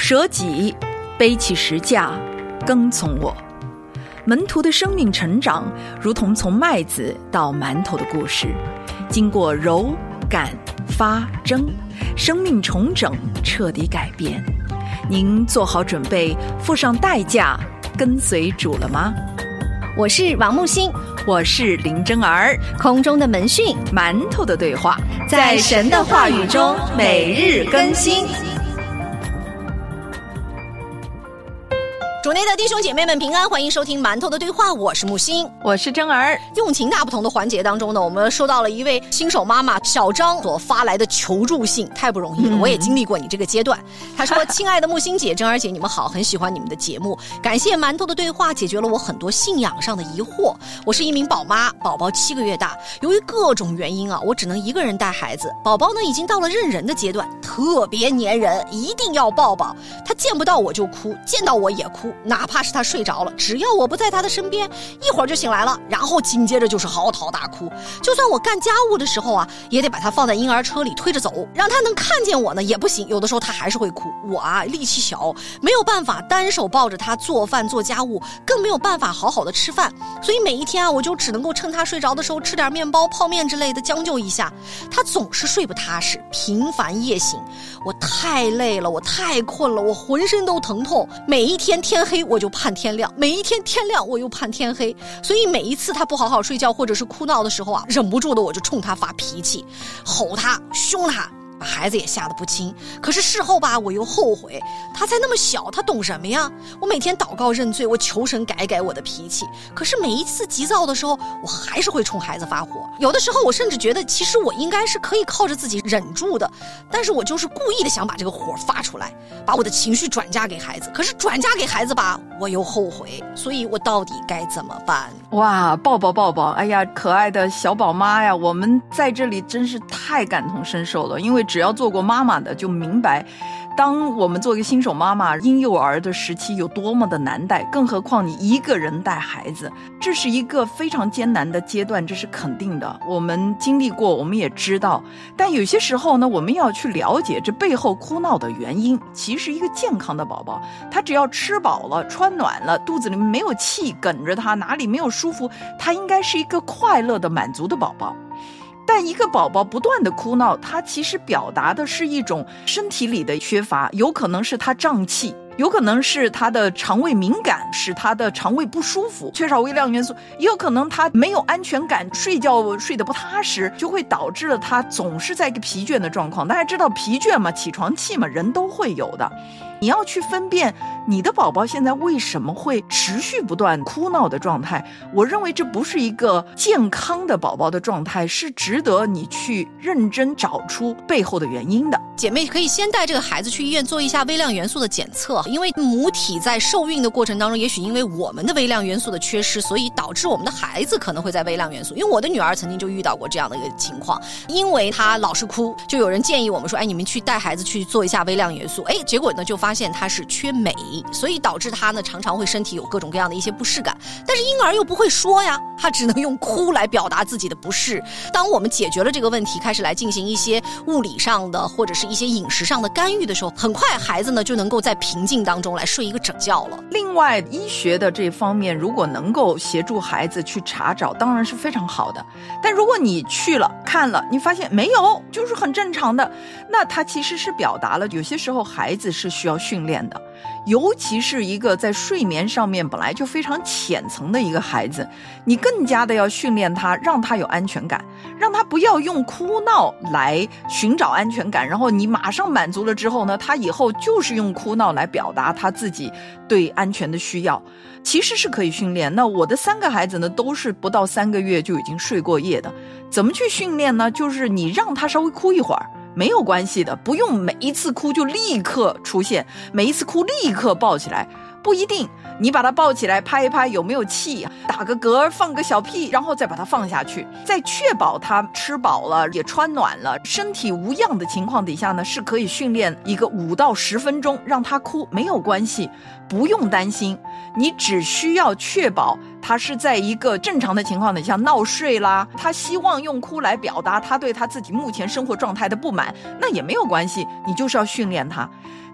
舍己，背起十架，跟从我。门徒的生命成长，如同从麦子到馒头的故事，经过揉、擀、发、蒸，生命重整，彻底改变。您做好准备，付上代价，跟随主了吗？ 我是王木星， 我是林真儿。 空中的门讯， 馒头的对话， 在神的话语中每日更新。主内的弟兄姐妹们平安，欢迎收听馒头的对话，我是木星， 我是真儿。 用情大不同的环节当中呢，我们收到了一位新手妈妈小张所发来的求助信，太不容易了，我也经历过你这个阶段。他说：亲爱的木星姐、真儿姐，你们好，很喜欢你们的节目，感谢馒头的对话解决了我很多信仰上的疑惑。我是一名宝妈，宝宝7个月大，由于各种原因啊，我只能一个人带孩子。宝宝呢已经到了认人的阶段，特别粘人，一定要抱抱。他见不到我就哭，见到我也哭，哪怕是他睡着了，只要我不在他的身边，一会儿就醒来了，然后紧接着就是嚎啕大哭。就算我干家务的时候啊，也得把他放在婴儿车里推着走，让他能看见我呢也不行，有的时候他还是会哭。我啊力气小，没有办法单手抱着他做饭做家务，更没有办法好好的吃饭，所以每一天啊，我就只能够趁他睡着的时候吃点面包、泡面之类的将就一下。他总是睡不踏实，频繁夜醒。我太累了，我太困了，我浑身都疼痛。每一天天黑我就盼天亮，每一天天亮我又盼天黑。所以每一次他不好好睡觉或者是哭闹的时候啊，忍不住的我就冲他发脾气，吼他，凶他，把孩子也吓得不轻。可是事后吧，我又后悔，他才那么小，他懂什么呀？我每天祷告认罪，我求神改改我的脾气。可是每一次急躁的时候，我还是会冲孩子发火。有的时候我甚至觉得，其实我应该是可以靠着自己忍住的，但是我就是故意的想把这个火发出来，把我的情绪转嫁给孩子。可是转嫁给孩子吧，我又后悔。所以我到底该怎么办？ 哇，抱抱抱抱！哎呀，可爱的小宝妈呀，我们在这里真是太感同身受了，因为只要做过妈妈的就明白，当我们做一个新手妈妈，婴幼儿的时期有多么的难带，更何况你一个人带孩子，这是一个非常艰难的阶段，这是肯定的。我们经历过，我们也知道，但有些时候呢，我们要去了解这背后哭闹的原因。其实一个健康的宝宝，他只要吃饱了、穿暖了，肚子里面没有气梗着他，哪里没有舒服，他应该是一个快乐的、满足的宝宝。但一个宝宝不断的哭闹，他其实表达的是一种身体里的缺乏，有可能是他胀气，有可能是他的肠胃敏感，使他的肠胃不舒服，缺少微量元素，也有可能他没有安全感，睡觉睡得不踏实，就会导致了他总是在一个疲倦的状况。大家知道疲倦嘛，起床气嘛，人都会有的。你要去分辨你的宝宝现在为什么会持续不断哭闹的状态，我认为这不是一个健康的宝宝的状态，是值得你去认真找出背后的原因的。 姐妹可以先带这个孩子去医院做一下微量元素的检测，因为母体在受孕的过程当中，也许因为我们的微量元素的缺失，所以导致我们的孩子可能会在微量元素。因为我的女儿曾经就遇到过这样的一个情况，因为她老是哭，就有人建议我们说，你们去带孩子去做一下微量元素，结果呢就发现她是缺镁，所以导致她呢常常会身体有各种各样的一些不适感。但是婴儿又不会说呀，他只能用哭来表达自己的不适。当我们解决了这个问题，开始来进行一些物理上的或者是一些饮食上的干预的时候，很快孩子呢就能够在平静当中来睡一个整觉了。 另外，医学的这方面如果能够协助孩子去查找，当然是非常好的。但如果你去了看了，你发现没有，就是很正常的，那他其实是表达了有些时候孩子是需要训练的，尤其是一个在睡眠上面本来就非常浅层的一个孩子，你更加的要训练他，让他有安全感，让他不要用哭闹来寻找安全感，然后你马上满足了之后呢，他以后就是用哭闹来表达他自己对安全的需要，其实是可以训练。那我的3个孩子呢，都是不到3个月就已经睡过夜的。怎么去训练呢？就是你让他稍微哭一会儿，没有关系的，不用每一次哭就立刻出现，每一次哭立刻抱起来，不一定。你把他抱起来拍一拍有没有气，打个嗝，放个小屁，然后再把他放下去，在确保他吃饱了也穿暖了，身体无恙的情况底下呢，是可以训练一个5到10分钟，让他哭没有关系，不用担心。你只需要确保他是在一个正常的情况底下闹睡啦，他希望用哭来表达他对他自己目前生活状态的不满，那也没有关系，你就是要训练他。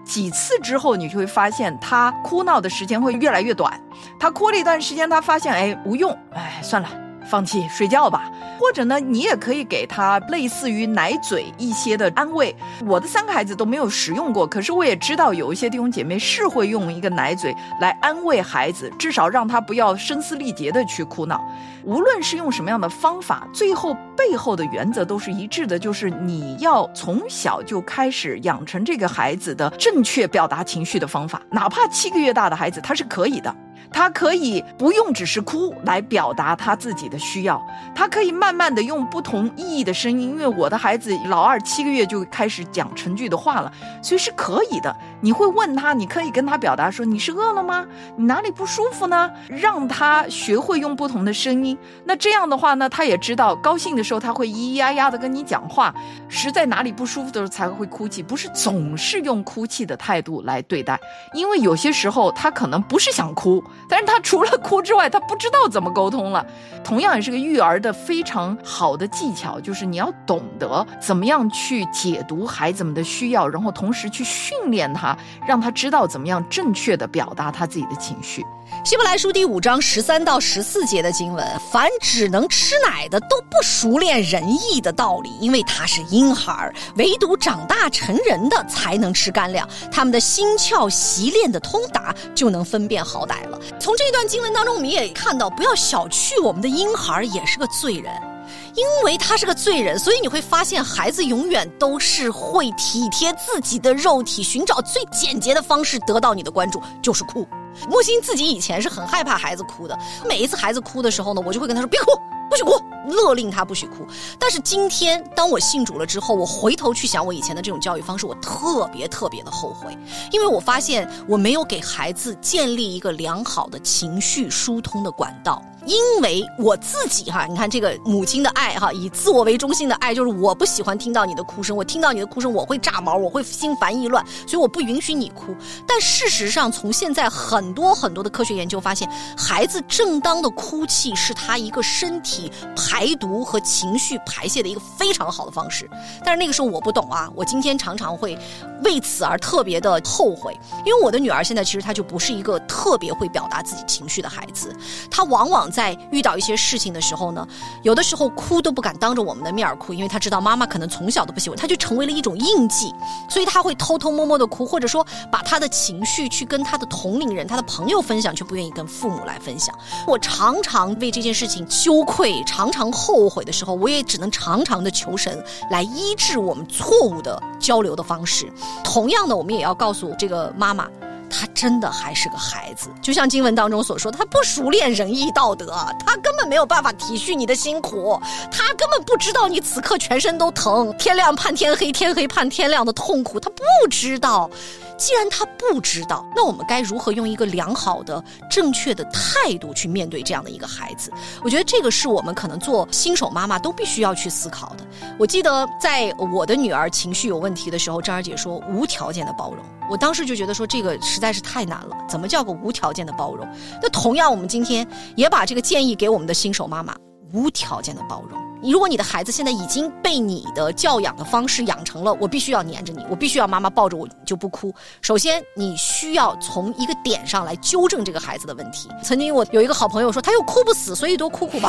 几次之后，你就会发现他哭闹的时间会越来越短。他哭了一段时间，他发现无用，算了，放弃睡觉吧。或者呢，你也可以给他类似于奶嘴一些的安慰。我的3个孩子都没有使用过，可是我也知道有一些弟兄姐妹是会用一个奶嘴来安慰孩子，至少让他不要声嘶力竭的去哭闹。无论是用什么样的方法，最后背后的原则都是一致的，就是你要从小就开始养成这个孩子的正确表达情绪的方法。哪怕7个月大的孩子他是可以的，他可以不用只是哭来表达他自己的需要，他可以慢慢的用不同意义的声音。因为我的孩子老二7个月就开始讲成句的话了，所以是可以的。你会问他，你可以跟他表达说，你是饿了吗？你哪里不舒服呢？让他学会用不同的声音。那这样的话呢，他也知道高兴的时候他会咿咿呀呀的跟你讲话，实在哪里不舒服的时候才会哭泣，不是总是用哭泣的态度来对待。因为有些时候他可能不是想哭，但是他除了哭之外他不知道怎么沟通了。同样也是个育儿的非常好的技巧，就是你要懂得怎么样去解读孩子们的需要，然后同时去训练他，让他知道怎么样正确的表达他自己的情绪。 希伯来书第5章13到14节的经文，凡只能吃奶的都不熟练仁义的道理，因为他是婴孩，唯独长大成人的才能吃干粮，他们的心窍习练的通达，就能分辨好歹了。从这段经文当中我们也看到，不要小觑我们的婴孩也是个罪人，因为他是个罪人，所以你会发现孩子永远都是会体贴自己的肉体，寻找最简洁的方式得到你的关注，就是哭。木星自己以前是很害怕孩子哭的，每一次孩子哭的时候呢，我就会跟他说别哭，不许哭，勒令他不许哭。但是今天当我信主了之后，我回头去想我以前的这种教育方式，我特别的后悔，因为我发现我没有给孩子建立一个良好的情绪疏通的管道。因为我自己你看这个母亲的爱以自我为中心的爱，就是我不喜欢听到你的哭声，我听到你的哭声我会炸毛，我会心烦意乱，所以我不允许你哭。但事实上从现在很多的科学研究发现，孩子正当的哭泣是他一个身体排毒和情绪排泄的一个非常好的方式。但是那个时候我不懂我今天常常会为此而特别的后悔。因为我的女儿现在其实她就不是一个特别会表达自己情绪的孩子，她往往在遇到一些事情的时候呢，有的时候哭都不敢当着我们的面哭，因为她知道妈妈可能从小都不喜欢，她就成为了一种印记，所以她会偷偷摸摸的哭，或者说把她的情绪去跟她的同龄人、她的朋友分享，却不愿意跟父母来分享。我常常为这件事情羞愧，常常后悔的时候，我也只能常常的求神来医治我们错误的交流的方式。同样的，我们也要告诉这个妈妈，他真的还是个孩子，就像经文当中所说，他不熟练仁义道德，他根本没有办法体恤你的辛苦，他根本不知道你此刻全身都疼，天亮盼天黑，天黑盼天亮的痛苦，他不知道。既然他不知道，那我们该如何用一个良好的正确的态度去面对这样的一个孩子？我觉得这个是我们可能做新手妈妈都必须要去思考的。我记得在我的女儿情绪有问题的时候，张儿姐说无条件的包容，我当时就觉得说这个实在是太难了，怎么叫个无条件的包容？那同样我们今天也把这个建议给我们的新手妈妈，无条件的包容。如果你的孩子现在已经被你的教养的方式养成了我必须要黏着你，我必须要妈妈抱着我就不哭，首先你需要从一个点上来纠正这个孩子的问题。曾经我有一个好朋友说，他又哭不死，所以多哭哭吧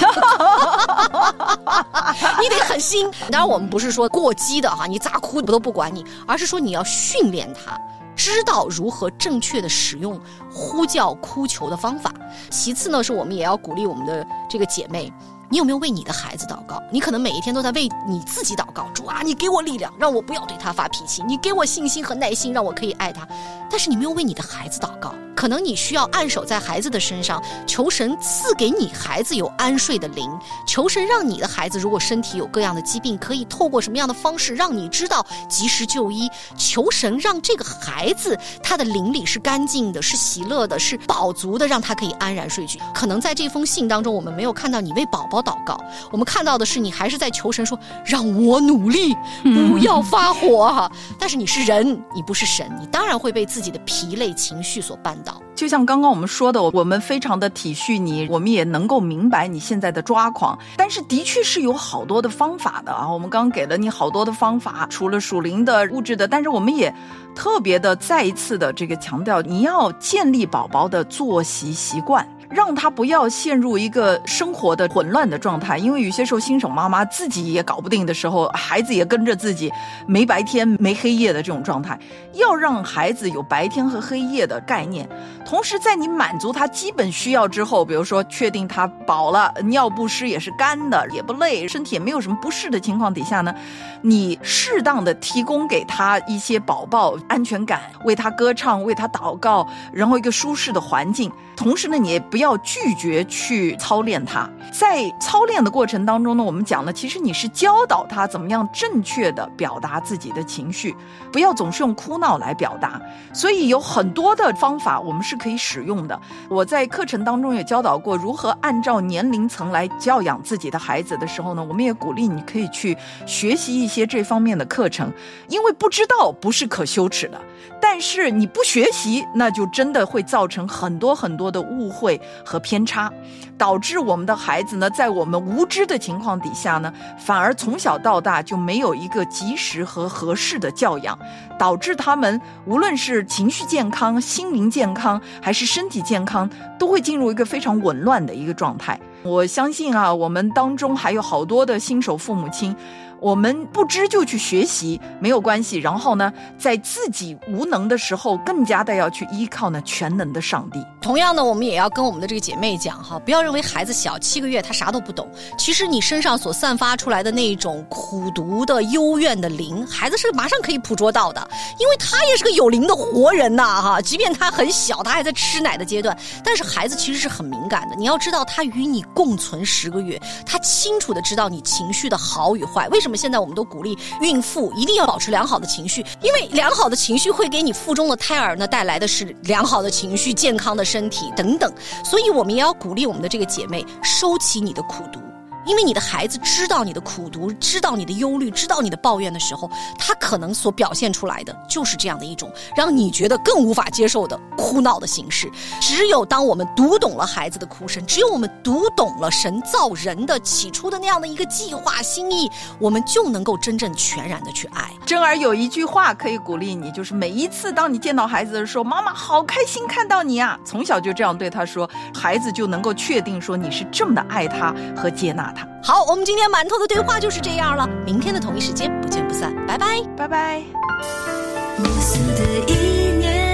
你得狠心。当然我们不是说过激的你咋哭我都不管你，而是说你要训练他知道如何正确的使用呼叫哭求的方法。其次呢，是我们也要鼓励我们的这个姐妹，你有没有为你的孩子祷告？你可能每一天都在为你自己祷告，主啊，你给我力量，让我不要对他发脾气，你给我信心和耐心，让我可以爱他。但是你没有为你的孩子祷告，可能你需要按手在孩子的身上，求神赐给你孩子有安睡的灵，求神让你的孩子如果身体有各样的疾病，可以透过什么样的方式让你知道及时就医，求神让这个孩子他的灵里是干净的，是喜乐的，是饱足的，让他可以安然睡去。可能在这封信当中我们没有看到你为宝宝祷告，我们看到的是你还是在求神说让我努力不要发火但是你是人，你不是神，你当然会被自己的疲累情绪所绊倒。 要。 就像刚刚我们说的，我们非常的体恤你，我们也能够明白你现在的抓狂，但是的确是有好多的方法的啊。我们刚刚给了你好多的方法，除了属灵的、物质的，但是我们也特别的再一次的这个强调，你要建立宝宝的作息习惯，让他不要陷入一个生活的混乱的状态。因为有些时候新手妈妈自己也搞不定的时候，孩子也跟着自己，没白天没黑夜的这种状态，要让孩子有白天和黑夜的概念。同时在你满足他基本需要之后，比如说确定他饱了，尿不湿也是干的，也不累，身体也没有什么不适的情况底下呢，你适当的提供给他一些宝宝安全感，为他歌唱，为他祷告，然后一个舒适的环境。同时呢，你也不要拒绝去操练他。在操练的过程当中呢，我们讲了，其实你是教导他怎么样正确的表达自己的情绪，不要总是用哭闹来表达。所以有很多的方法我们是可以使用的。我在课程当中也教导过如何按照年龄层来教养自己的孩子的时候呢，我们也鼓励你可以去学习一些这方面的课程，因为不知道不是可羞耻的，但是你不学习，那就真的会造成很多很多的误会和偏差，导致我们的孩子呢，在我们无知的情况底下呢，反而从小到大就没有一个及时和合适的教养，导致他们无论是情绪健康、心灵健康还是身体健康，都会进入一个非常紊乱的一个状态。我相信啊，我们当中还有好多的新手父母亲，我们不知就去学习没有关系，然后呢，在自己无能的时候，更加的要去依靠呢全能的上帝。 同样呢，我们也要跟我们的这个姐妹讲哈，不要认为孩子小7个月他啥都不懂，其实你身上所散发出来的那种苦毒的幽怨的灵，孩子是马上可以捕捉到的，因为他也是个有灵的活人呐哈，即便他很小，他还在吃奶的阶段，但是孩子其实是很敏感的。你要知道，他与你共存10个月，他清楚的知道你情绪的好与坏。为什么现在我们都鼓励孕妇一定要保持良好的情绪？因为良好的情绪会给你腹中的胎儿呢带来的是良好的情绪、健康的身体等等。所以我们也要鼓励我们的这个姐妹收起你的苦毒，因为你的孩子知道你的苦毒，知道你的忧虑，知道你的抱怨的时候，他可能所表现出来的就是这样的一种让你觉得更无法接受的哭闹的形式。只有当我们读懂了孩子的哭声，只有我们读懂了神造人的起初的那样的一个计划心意，我们就能够真正全然的去爱。 珍儿有一句话可以鼓励你，就是每一次当你见到孩子的时候，妈妈好开心看到你啊，从小就这样对他说，孩子就能够确定说你是这么的爱他和接纳他。 好，我们今天馒头的对话就是这样了，明天的同一时间不见不散，拜拜， 拜拜。 耶稣的意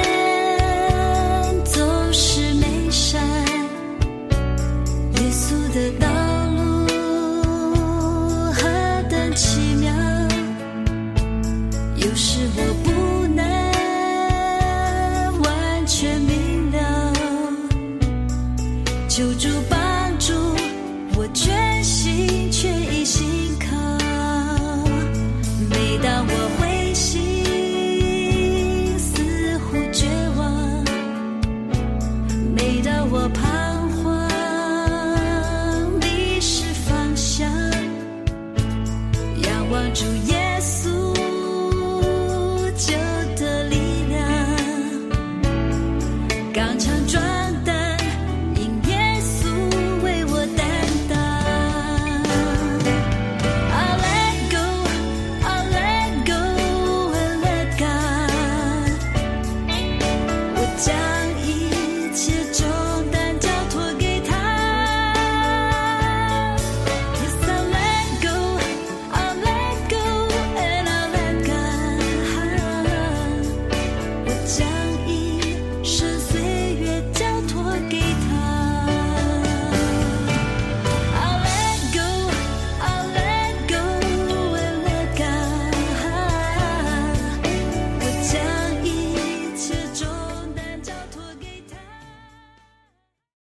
念总是美善，耶稣的道路何等奇妙，有时我不能完全明了，求主帮助我全心全意信靠，每当我灰心似乎绝望，每当我彷徨迷失方向，仰望主耶稣就得力量，刚强壮胆，因耶稣为我担当。I'll let go, I'll let go and let God， 我将一切重担交托给他。Yes, I'll let go, I'll let go and I'll let God， 我将